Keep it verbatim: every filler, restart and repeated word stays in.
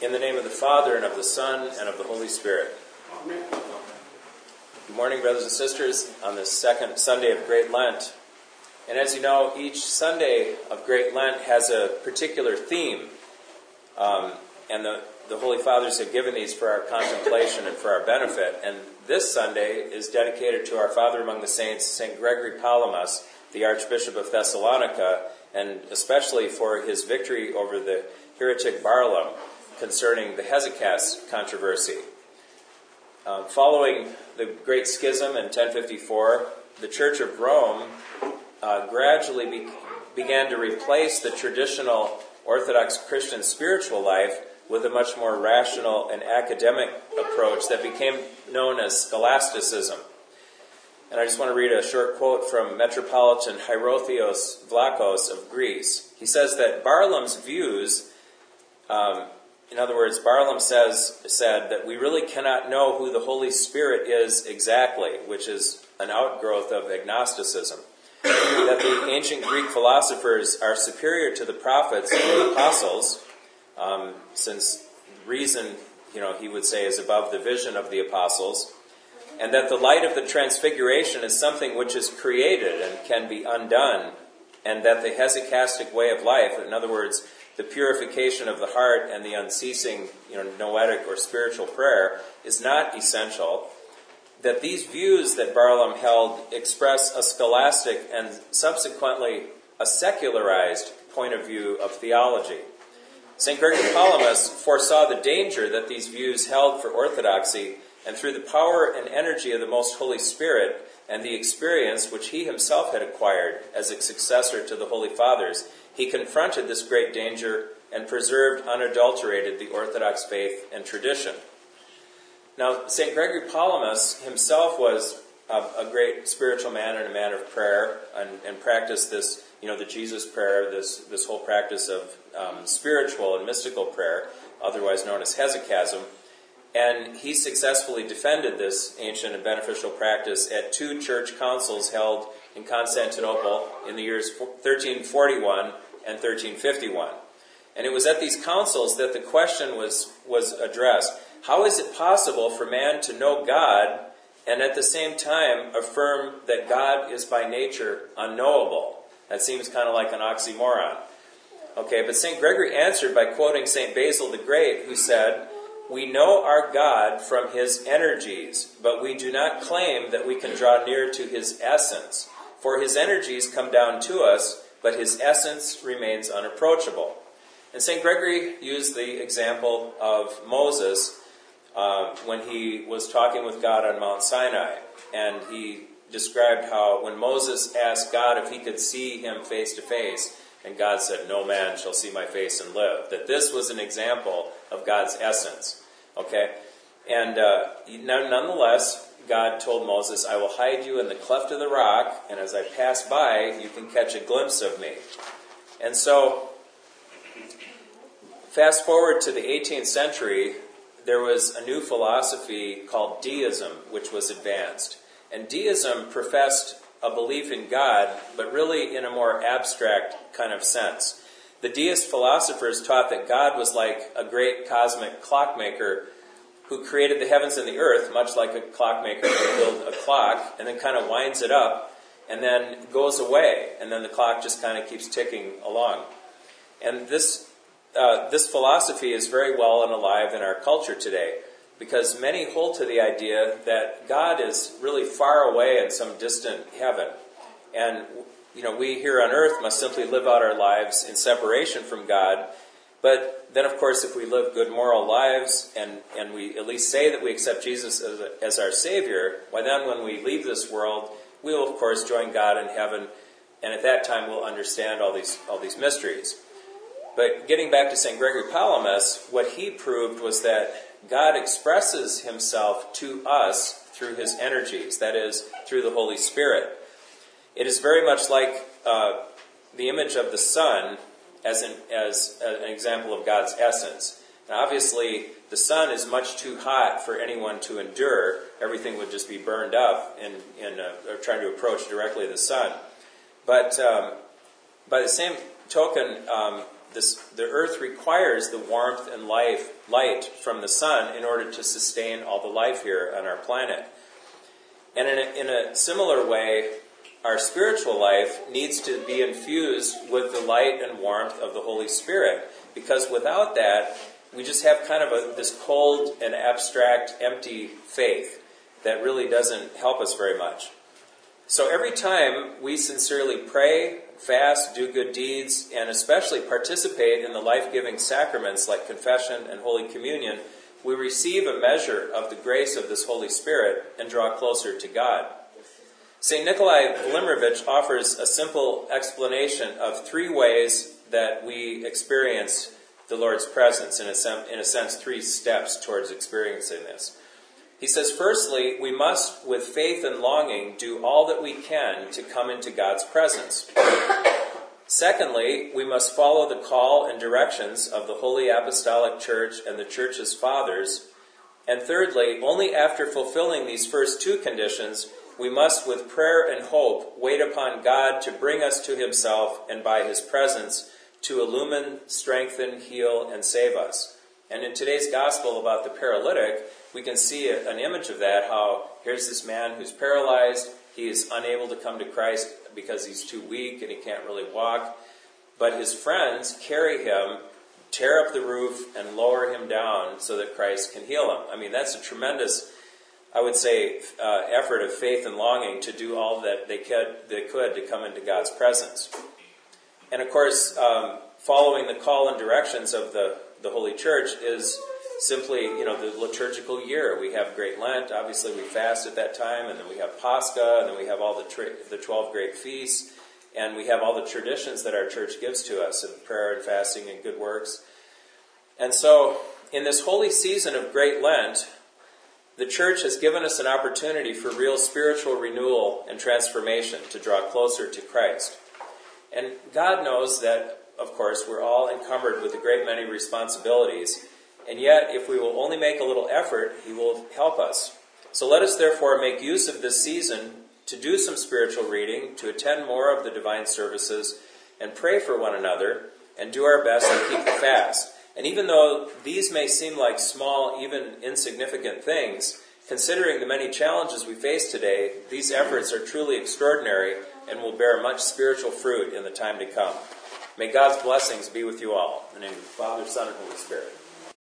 In the name of the Father, and of the Son, and of the Holy Spirit. Amen. Good morning, brothers and sisters, on this second Sunday of Great Lent. And as you know, each Sunday of Great Lent has a particular theme. Um, and the, the Holy Fathers have given these for our contemplation and for our benefit. And this Sunday is dedicated to our Father among the Saints, Saint Gregory Palamas, the Archbishop of Thessalonica, and especially for his victory over the heretic Barlaam concerning the Hesychast controversy. Um, following the Great Schism in ten fifty-four, the Church of Rome uh, gradually be- began to replace the traditional Orthodox Christian spiritual life with a much more rational and academic approach that became known as scholasticism. And I just want to read a short quote from Metropolitan Hierotheos Vlachos of Greece. He says that Barlaam's views, um, in other words, Barlaam says said that we really cannot know who the Holy Spirit is exactly, which is an outgrowth of agnosticism. That the ancient Greek philosophers are superior to the prophets and the apostles, um, since reason, you know, he would say, is above the vision of the apostles, and that the light of the transfiguration is something which is created and can be undone, and that the hesychastic way of life, in other words, the purification of the heart and the unceasing, you know, noetic or spiritual prayer, is not essential. That these views that Barlaam held express a scholastic and subsequently a secularized point of view of theology. Saint Gregory Palamas foresaw the danger that these views held for orthodoxy, and through the power and energy of the Most Holy Spirit and the experience which he himself had acquired as a successor to the Holy Fathers, he confronted this great danger and preserved unadulterated the Orthodox faith and tradition. Now, Saint Gregory Palamas himself was a, a great spiritual man and a man of prayer, and, and practiced this, you know, the Jesus prayer, this, this whole practice of um, spiritual and mystical prayer, otherwise known as hesychasm. And he successfully defended this ancient and beneficial practice at two church councils held in Constantinople in the years thirteen forty-one and thirteen fifty-one. And it was at these councils that the question was, was addressed: how is it possible for man to know God and at the same time affirm that God is by nature unknowable? That seems kind of like an oxymoron. Okay, but Saint Gregory answered by quoting Saint Basil the Great, who said, "We know our God from his energies, but we do not claim that we can draw near to his essence. For his energies come down to us, but his essence remains unapproachable." And Saint Gregory used the example of Moses uh, when he was talking with God on Mount Sinai. And he described how when Moses asked God if he could see him face to face, and God said, "No man shall see my face and live," that this was an example of God's essence. Okay? And uh, nonetheless, God told Moses, "I will hide you in the cleft of the rock, and as I pass by, you can catch a glimpse of me." And so, fast forward to the eighteenth century, there was a new philosophy called deism, which was advanced. And deism professed a belief in God, but really in a more abstract kind of sense. The deist philosophers taught that God was like a great cosmic clockmaker who created the heavens and the earth, much like a clockmaker would build a clock, and then kind of winds it up, and then goes away, and then the clock just kind of keeps ticking along. And this uh, this philosophy is very well and alive in our culture today, because many hold to the idea that God is really far away in some distant heaven. And, you know, we here on earth must simply live out our lives in separation from God. But then, of course, if we live good moral lives and, and we at least say that we accept Jesus as, a, as our Savior, why then when we leave this world, we will, of course, join God in heaven. And at that time, we'll understand all these all these mysteries. But getting back to Saint Gregory Palamas, what he proved was that God expresses himself to us through his energies, that is, through the Holy Spirit. It is very much like uh, the image of the sun as an, as an example of God's essence. And obviously, the sun is much too hot for anyone to endure. Everything would just be burned up in, in uh, trying to approach directly the sun. But um, by the same token, um, this, the earth requires the warmth and life, light from the sun in order to sustain all the life here on our planet. And in a, in a similar way, our spiritual life needs to be infused with the light and warmth of the Holy Spirit, because without that, we just have kind of a, this cold and abstract, empty faith that really doesn't help us very much. So every time we sincerely pray, fast, do good deeds, and especially participate in the life-giving sacraments like confession and Holy Communion, we receive a measure of the grace of this Holy Spirit and draw closer to God. Saint Nikolai Velimirovich offers a simple explanation of three ways that we experience the Lord's presence, in a, sen- in a sense, three steps towards experiencing this. He says, firstly, we must, with faith and longing, do all that we can to come into God's presence. Secondly, we must follow the call and directions of the Holy Apostolic Church and the Church's fathers. And thirdly, only after fulfilling these first two conditions, we must, with prayer and hope, wait upon God to bring us to himself and by his presence to illumine, strengthen, heal, and save us. And in today's gospel about the paralytic, we can see an image of that, how here's this man who's paralyzed. He is unable to come to Christ because he's too weak and he can't really walk. But his friends carry him, tear up the roof, and lower him down so that Christ can heal him. I mean, that's a tremendous, I would say, uh, effort of faith and longing to do all that they could, they could to come into God's presence. And of course, um, following the call and directions of the, the Holy Church is simply, you know, the liturgical year. We have Great Lent. Obviously, we fast at that time, and then we have Pascha, and then we have all the tra- the twelve great feasts, and we have all the traditions that our church gives to us of prayer and fasting and good works. And so, in this holy season of Great Lent, the church has given us an opportunity for real spiritual renewal and transformation to draw closer to Christ. And God knows that, of course, we're all encumbered with a great many responsibilities. And yet, if we will only make a little effort, he will help us. So let us therefore make use of this season to do some spiritual reading, to attend more of the divine services, and pray for one another, and do our best to keep the fast. And even though these may seem like small, even insignificant things, considering the many challenges we face today, these efforts are truly extraordinary and will bear much spiritual fruit in the time to come. May God's blessings be with you all. In the name of the Father, Son, and Holy Spirit.